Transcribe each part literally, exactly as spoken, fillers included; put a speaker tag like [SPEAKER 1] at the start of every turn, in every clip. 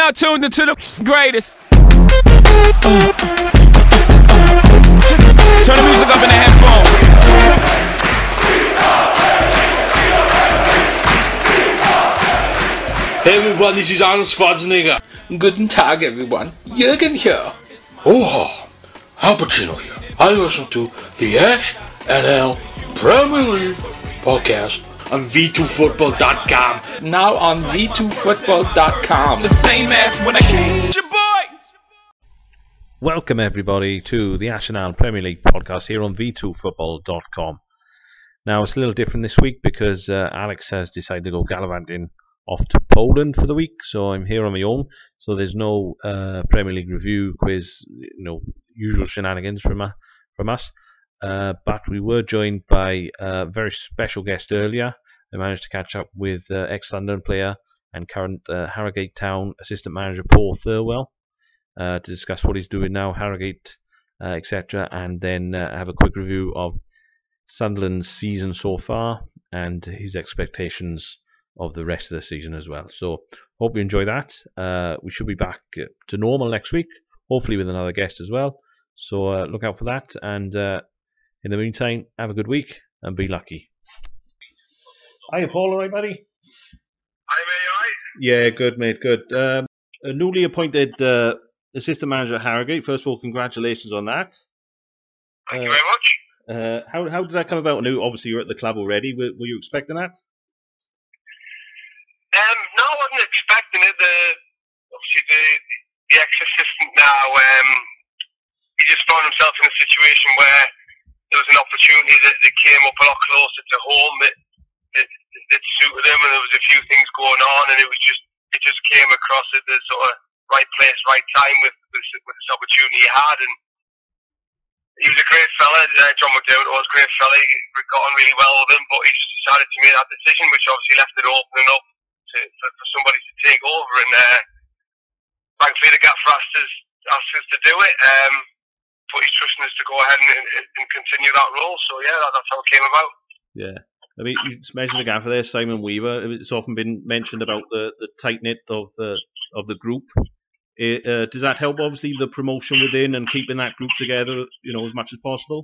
[SPEAKER 1] now tuned into the greatest. Turn the music up in the headphones.
[SPEAKER 2] Hey everyone, this is Arnold Schwarzenegger.
[SPEAKER 3] Guten Tag everyone, Jürgen here.
[SPEAKER 2] Oh, Al Pacino here. I listen to the X N L Premier League podcast on V two football dot com.
[SPEAKER 3] Now on V two football dot com.
[SPEAKER 1] The same as when I came. Your boy.
[SPEAKER 4] Welcome everybody to the Arsenal Premier League podcast here on V two football dot com. Now it's a little different this week because uh, Alex has decided to go gallivanting off to Poland for the week, so I'm here on my own. So there's no uh, Premier League review, quiz, you know, usual shenanigans from uh, from us. Uh, but we were joined by a very special guest earlier. I managed to catch up with uh, ex-Sunderland player and current uh, Harrogate Town assistant manager Paul Thirlwell uh, to discuss what he's doing now, Harrogate, uh, et cetera, and then uh, have a quick review of Sunderland's season so far and his expectations of the rest of the season as well. So hope you enjoy that. Uh, we should be back to normal next week, hopefully with another guest as well. So uh, look out for that. And uh, in the meantime, have a good week and be lucky. Hiya, Paul. All right, buddy?
[SPEAKER 5] Hi, mate. All right?
[SPEAKER 4] Yeah, good, mate. Good. Um, a newly appointed uh, assistant manager at Harrogate. First of all, congratulations on that.
[SPEAKER 5] Thank
[SPEAKER 4] uh,
[SPEAKER 5] you very much.
[SPEAKER 4] Uh, how how did that come about? Now, obviously, you're at the club already. Were, were you expecting that?
[SPEAKER 5] Um, no, I wasn't expecting it. The obviously the the ex-assistant now, um, he just found himself in a situation where there was an opportunity that, that came up a lot closer to home that, that that suited him, and there was a few things going on, and it was just it just came across at the sort of right place, right time with with, with this opportunity he had, and he was a great fella. Uh, John McDermott was a great fella. He got on really well with him, but he just decided to make that decision, which obviously left it open enough To, for, for somebody to take over, and uh, thankfully the Gaffer asked us, asked us to do it, um, but he's trusting us to go ahead and, and continue that role, so yeah, that, that's how it came about.
[SPEAKER 4] Yeah, I mean, you just mentioned the Gaffer there, Simon Weaver. It's often been mentioned about the, the tight-knit of the of the group. It, uh, does that help, obviously, the promotion within and keeping that group together, you know, as much as possible?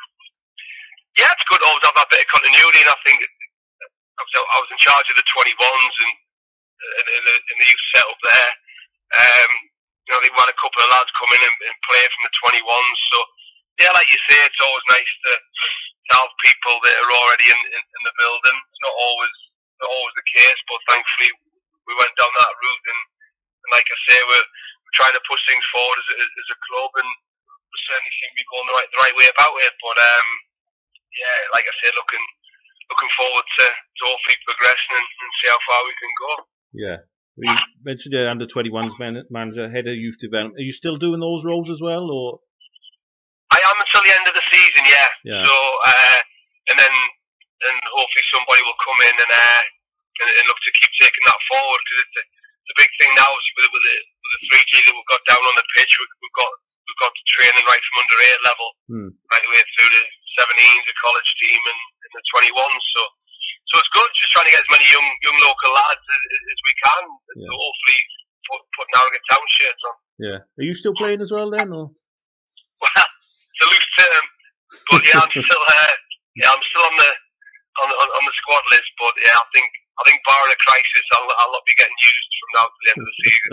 [SPEAKER 5] Yeah, it's good to always have that bit of continuity, and I think I was in charge of the twenty-ones and in, in, the, in the youth setup there. Um, you know, they had a couple of lads come in and, and play from the twenty-ones. So, yeah, like you say, it's always nice to, to have people that are already in, in, in the building. It's not always not always the case, but thankfully we went down that route. And, and like I say, we're, we're trying to push things forward as a, as a club, and we certainly seem to be going the right, the right way about it. But, um, yeah, like I said, looking... Looking forward to, to hopefully progressing and, and see how far we can go.
[SPEAKER 4] Yeah. You mentioned the under twenty-ones man, manager, head of youth development. Are you still doing those roles as well, or?
[SPEAKER 5] I am until the end of the season, yeah.
[SPEAKER 4] yeah.
[SPEAKER 5] So, uh, and then and hopefully somebody will come in and uh, and, and look to keep taking that forward, because it's a, it's a big thing now with, with, the, with the three G that we've got down on the pitch. We, we've got we've got training right from under eight level, hmm. right the way through the seventeens, the college team, and the twenty-ones, so so it's good. Just trying to get as many young young local lads as, as we can. Yeah. So hopefully put put Harrogate Town shirts on.
[SPEAKER 4] Yeah. Are you still playing as well then, or?
[SPEAKER 5] Well, it's a loose term, but yeah, I'm still uh, yeah, I'm still on the on the on the squad list. But yeah, I think I think barring a crisis, I'll I'll not be getting used from now to the end of the season.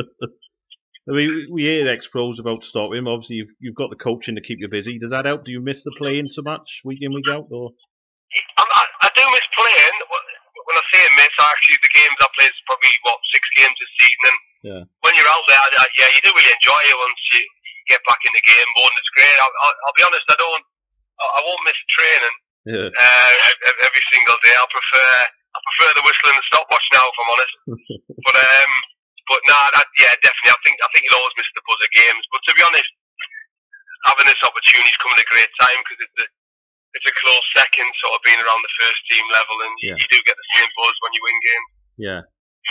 [SPEAKER 4] I mean, we hear ex-pros about stopping him. Obviously, you've you've got the coaching to keep you busy. Does that help? Do you miss the playing so much week in, week out, or?
[SPEAKER 5] I, I do miss playing. When I say miss, actually the games I play is probably what six games this season. And
[SPEAKER 4] yeah.
[SPEAKER 5] when you're out there, I, I, yeah, you do really enjoy it once you get back in the game mode, and it's great. I'll, I'll, I'll be honest, I don't, I won't miss training
[SPEAKER 4] yeah.
[SPEAKER 5] uh, every single day. I prefer, I prefer the whistle and the stopwatch now, if I'm honest. but um, but nah, that, yeah, definitely. I think I think you'll always miss the buzz of games. But to be honest, having this opportunity's come at a great time, because it's a It's a close second, sort of being around the first team level, and yeah. you, you do get the same buzz when you win games.
[SPEAKER 4] Yeah.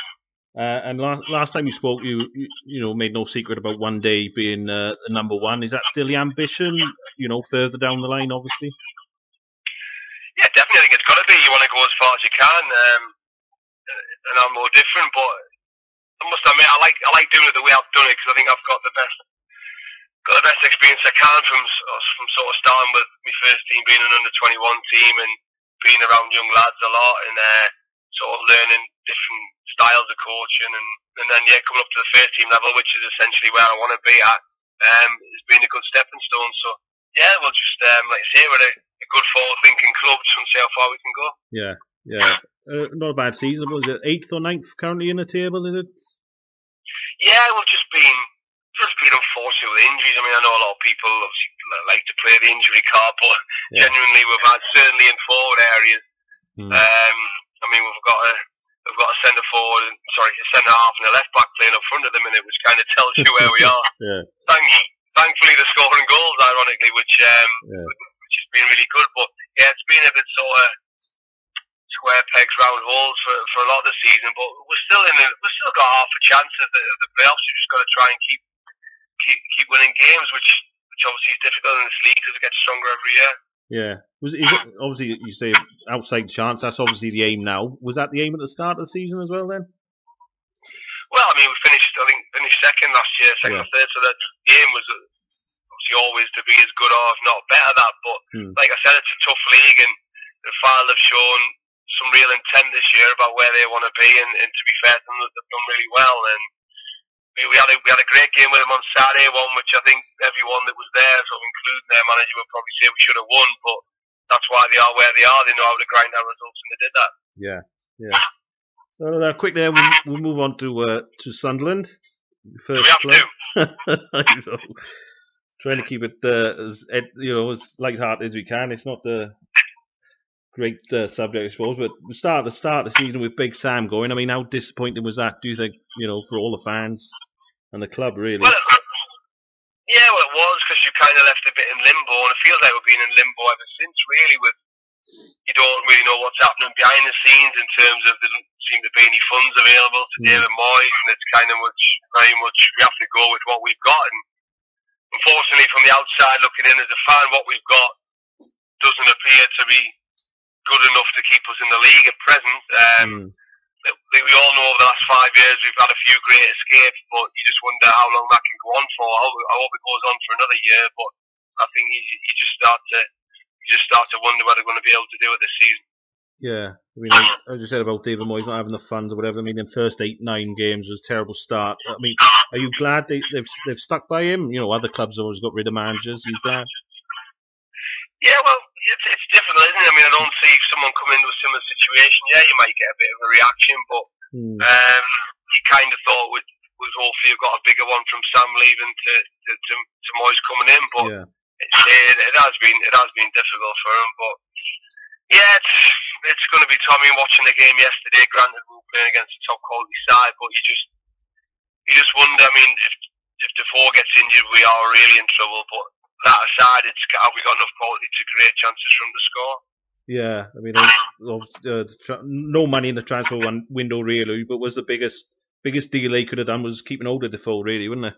[SPEAKER 4] Uh, and last, last time you spoke, you, you you know made no secret about one day being uh, the number one. Is that still the ambition? You know, further down the line, obviously.
[SPEAKER 5] Yeah, definitely. I think it's got to be. You want to go as far as you can, um, and I'm no different. But I must admit, I like I like doing it the way I've done it because I think I've got the best got the best experience I can from from sort of starting with my first team being an under twenty-one team and being around young lads a lot and uh, sort of learning different styles of coaching and, and then yeah coming up to the first team level, which is essentially where I want to be at. Um, it's been a good stepping stone. So yeah, we'll just um, like I say, we're a, a good forward-thinking club. Just want to see how far we can go.
[SPEAKER 4] Yeah, yeah. Uh, not a bad season. Was it eighth or ninth currently in the table? Is it?
[SPEAKER 5] Yeah, we've just been just been unfortunate with injuries. I mean, I know a lot of people obviously like to play the injury card, but yeah. genuinely we've had certainly in forward areas. Mm. Um, I mean, we've got a we've got a centre forward, sorry, a centre half and a left back playing up front at the minute, which kind of tells you where we are.
[SPEAKER 4] yeah.
[SPEAKER 5] Thank, thankfully, they're scoring goals, ironically, which um, yeah. which has been really good. But yeah, it's been a bit sort of square pegs, round holes for, for a lot of the season, but we're still in. A, we've still got half a chance of the, of the playoffs. We've just got to try and keep keep keep winning games, which which obviously is difficult in this league because it gets stronger every year.
[SPEAKER 4] Yeah, was is it, obviously you say outside chance. That's obviously the aim now. Was that the aim at the start of the season as well? Then.
[SPEAKER 5] Well, I mean, we finished. I think finished second last year, second yeah. or third. So that the aim was obviously always to be as good or if not better that. But hmm. like I said, it's a tough league, and the Fylde have shown some real intent this year about where they want to be, and, and to be fair to them, they've done really well. And we, we had a we had a great game with them on Saturday, one which I think everyone that was there, sort of including their manager, would probably say we should have won. But that's why they are where they are. They know how to grind out results, and they did that.
[SPEAKER 4] Yeah, yeah. Well, uh, quickly, we'll, we'll move on to uh, to Sunderland. First
[SPEAKER 5] Do we have
[SPEAKER 4] club.
[SPEAKER 5] to?
[SPEAKER 4] so, trying to keep it uh, as you know as light-hearted as we can. It's not the great uh, subject, I suppose, but the start the start of the season with Big Sam going. I mean, how disappointing was that? Do you think, you know, for all the fans and the club, really?
[SPEAKER 5] Well, yeah, well, it was because you kind of left a bit in limbo, and it feels like we've been in limbo ever since. Really, with you don't really know what's happening behind the scenes in terms of there doesn't seem to be any funds available to mm. David Moyes, and it's kind of much, very much we have to go with what we've got. And unfortunately, from the outside looking in as a fan, what we've got doesn't appear to be good enough to keep us in the league at present. Um, mm. We all know over the last five years we've had a few great escapes, but you just wonder how long that can go on for. I hope, I hope it goes on for another year, but I think you, you just start to you just start to wonder what they're going to be able to do it this season.
[SPEAKER 4] Yeah, I mean, as you said about David Moyes not having the funds or whatever. I mean, the first eight, nine games was a terrible start. I mean, are you glad they, they've they've stuck by him? You know, other clubs have always got rid of managers. Are you glad?
[SPEAKER 5] Yeah, well, it's, it's difficult, isn't it? I mean, I don't see someone come into a similar situation. Yeah, you might get a bit of a reaction, but mm. um, you kind of thought with with hopefully you've got a bigger one from Sam leaving to to, to, to Moyes coming in, but
[SPEAKER 4] yeah.
[SPEAKER 5] it, it, it has been it has been difficult for him. But yeah, it's it's going to be tough. I mean, watching the game yesterday, granted we were playing against a top quality side, but you just you just wonder. I mean, if if Defoe gets injured, we are really in trouble. But that aside, it's have we got enough quality to create chances from the score?
[SPEAKER 4] Yeah, I mean, uh, uh, no money in the transfer window really, but was the biggest biggest deal they could have done was keeping hold of Defoe, really, wasn't it?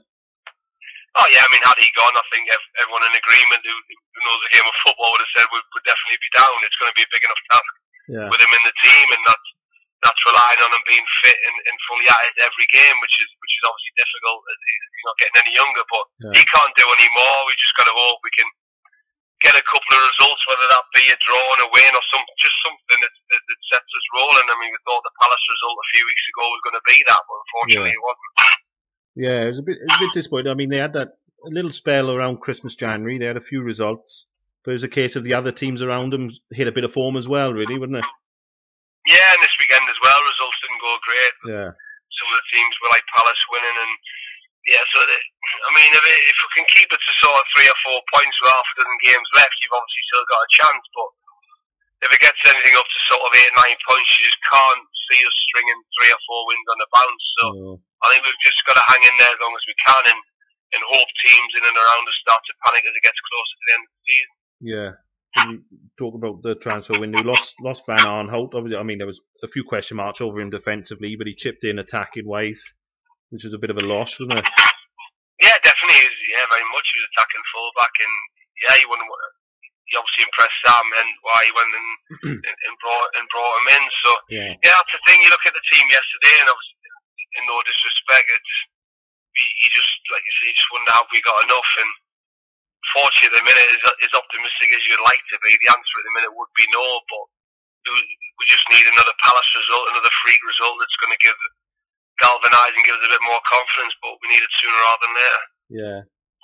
[SPEAKER 5] Oh yeah, I mean, had he gone, I think everyone in agreement who, who knows the game of football would have said would would definitely be down. It's going to be a big enough task
[SPEAKER 4] yeah.
[SPEAKER 5] with him in the team, and that's that's relying on him being fit and, and fully at it every game, which is which is obviously difficult. He's not getting any younger, but yeah. he can't do any more. We just got to hope we can get a couple of results, whether that be a draw and a win or some just something that, that, that sets us rolling. I mean, we thought the Palace result a few weeks ago was going to be that, but unfortunately
[SPEAKER 4] yeah.
[SPEAKER 5] it wasn't.
[SPEAKER 4] Yeah, it was a bit, it was a bit disappointing. I mean, they had that a little spell around Christmas, January. They had a few results, but it was a case of the other teams around them hit a bit of form as well, really, wasn't it?
[SPEAKER 5] Yeah, and this weekend as well, results didn't go great.
[SPEAKER 4] Yeah.
[SPEAKER 5] Some of the teams were like Palace winning, and yeah, so they, I mean, if, it, if we can keep it to sort of three or four points with half a dozen games left, you've obviously still got a chance. But if it gets anything up to sort of eight, nine points, you just can't see us stringing three or four wins on the bounce. So
[SPEAKER 4] oh.
[SPEAKER 5] I think we've just got to hang in there as long as we can, and, and hope teams in and around us start to panic as it gets closer to the end of the season.
[SPEAKER 4] Yeah. When you talk about the transfer window, lost lost Van Aanholt. Obviously, I mean, there was a few question marks over him defensively, but he chipped in attacking wise, which was a bit of a loss, wasn't it?
[SPEAKER 5] Yeah, definitely. Yeah, very much. He was attacking fullback, and yeah, he won. He obviously impressed Sam, and why he went and, and, and brought and brought him in. So
[SPEAKER 4] yeah.
[SPEAKER 5] yeah, that's the thing. You look at the team yesterday, and obviously in no disrespect. It's he, he just like you say, he just wonder have we got enough. And fortunately, at the minute, as, as optimistic as you'd like to be, the answer at the minute would be no. But we just need another Palace result, another freak result that's going to give galvanise and give us a bit more confidence. But we need it sooner rather than later.
[SPEAKER 4] Yeah.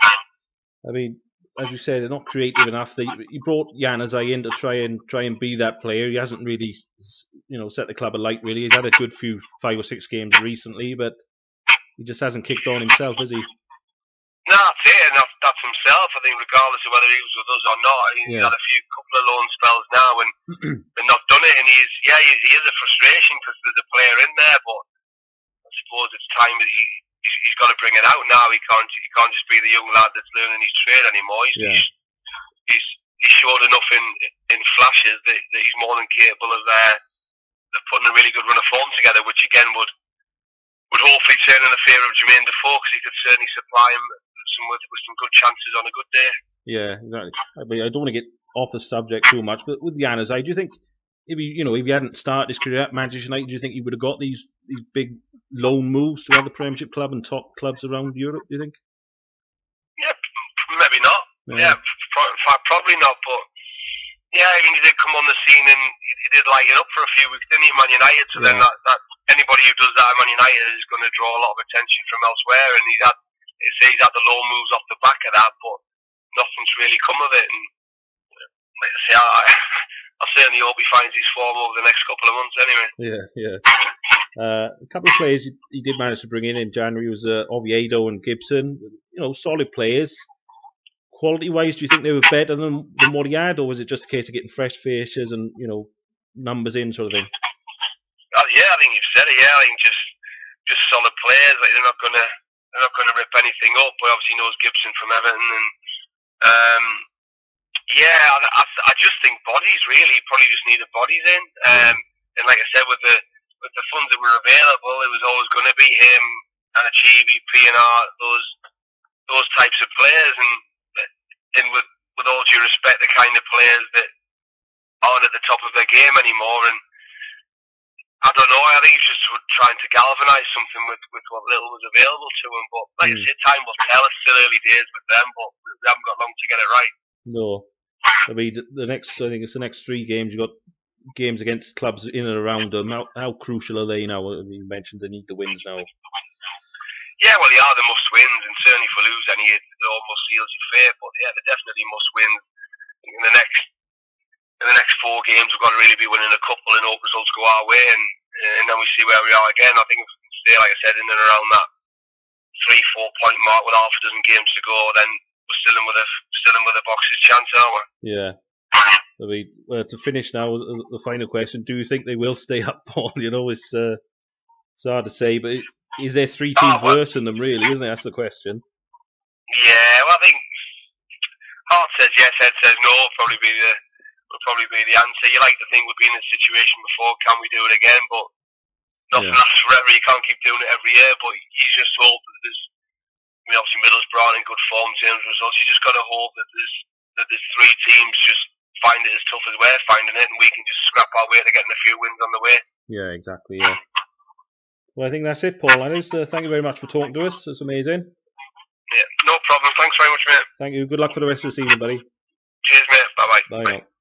[SPEAKER 4] I mean, as you say, they're not creative enough. They, he brought Januzaj in to try and try and be that player. He hasn't really, you know, set the club alight. Really, he's had a good few five or six games recently, but he just hasn't kicked on himself, has he?
[SPEAKER 5] No, that's it, and that's, that's himself. I think, regardless of whether he was with us or not, he's
[SPEAKER 4] yeah.
[SPEAKER 5] had a few couple of loan spells now and and not done it. And he's yeah, he, he is a frustration because there's a player in there, but I suppose it's time that he. He's, he's got to bring it out now. He can't. He can't just be the young lad that's learning his trade anymore. He's
[SPEAKER 4] yeah.
[SPEAKER 5] he's, he's, he's showed enough in in flashes that, that he's more than capable of uh, of putting a really good run of form together, which again would would hopefully turn in the favour of Jermaine Defoe, because he could certainly supply him some with, with some good chances on a good day. Yeah,
[SPEAKER 4] exactly. I mean, I don't want to get off the subject too much, but with Januzaj, do you think if he, you know, if he hadn't started his career at Manchester United, do you think he would have got these these big loan moves to other Premiership club and top clubs around Europe, do you think?
[SPEAKER 5] Yeah, maybe not. Yeah, yeah pro- probably not. But yeah, I mean, he did come on the scene and he did light it up for a few weeks, didn't he, Man United? So yeah. then that, that anybody who does that at Man United is going to draw a lot of attention from elsewhere. And he's had, he's had the loan moves off the back of that, but nothing's really come of it. And like I say, I, I certainly hope he finds his form over the next couple of months anyway.
[SPEAKER 4] Yeah, yeah. Uh, a couple of players he, he did manage to bring in in January was uh, Oviedo and Gibson. You know, solid players. Quality-wise, do you think they were better than, than what he had, or was it just a case of getting fresh faces and, you know, numbers in sort of thing?
[SPEAKER 5] Uh, yeah, I think you've said it. Yeah, I think just just solid players. Like they're not gonna they're not gonna rip anything up. But obviously knows Gibson from Everton, and um, yeah, I, I, I just think bodies really probably just needed bodies in. Um, and like I said, with the with the funds that were available, it was always going to be him and Achieve, P N R, those those types of players, and and with with all due respect, the kind of players that aren't at the top of their game anymore. And I don't know, I think he's just trying to galvanise something with, with what little was available to him. But like mm. I said, time will tell. It's still early days with them, but we haven't got long to get it right.
[SPEAKER 4] No. I mean, the next, I think it's the next three games. You've got games against clubs in and around them. How, how crucial are they now? I mean, you mentioned they need the wins now.
[SPEAKER 5] Yeah, well, they are the must-wins, and certainly if we lose any, it almost seals your fate. But yeah, they're definitely must-wins. In the next, in the next four games, we've got to really be winning a couple and hope results go our way, and and then we see where we are again. I think if we can stay, like I said, in and around that three, four-point mark with half a dozen games to go, then we're still in with a still in with a box's chance, aren't we?
[SPEAKER 4] Yeah. I mean, well, to finish now, the final question: do you think they will stay up, Paul? You know, it's uh, it's hard to say, but is there three teams oh, well, worse than them, really? Isn't it? That's the question.
[SPEAKER 5] Yeah, well, I think heart says yes, head says no. Will probably be the will probably be the answer. You like to think we've been in this situation before. Can we do it again? But nothing yeah. lasts forever. You can't keep doing it every year. But you just hope that there's. I mean, obviously Middlesbrough in good form in terms of results. You just got to hope that there's that there's three teams just find it as tough as we're finding it, and we can just scrap our way to getting a few wins on the way.
[SPEAKER 4] Yeah, exactly. Yeah. Well, I think that's it, Paul. Alice, uh, thank you very much for talking to us. It's amazing.
[SPEAKER 5] Yeah, no problem. Thanks very much, mate.
[SPEAKER 4] Thank you. Good luck for the rest of the season, buddy.
[SPEAKER 5] Cheers, mate. Bye-bye.
[SPEAKER 4] Bye now.